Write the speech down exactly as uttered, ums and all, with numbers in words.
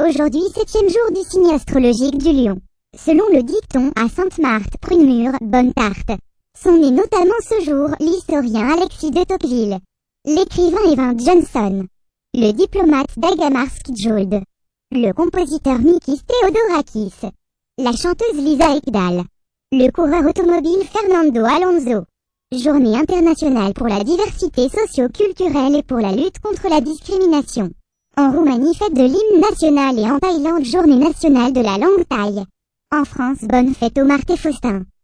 Aujourd'hui, septième jour du signe astrologique du Lion. Selon le dicton à Sainte-Marthe, prune mûre, bonne tarte. Sont nés notamment ce jour l'historien Alexis de Tocqueville, l'écrivain Evan Johnson, le diplomate Dagmar Schjold, le compositeur Mikis Theodorakis, la chanteuse Lisa Ekdahl, le coureur automobile Fernando Alonso. Journée internationale pour la diversité socio-culturelle et pour la lutte contre la discrimination. En Roumanie, fête de l'hymne national et en Thaïlande, journée nationale de la langue thaï. En France, bonne fête aux Marthe et Faustin.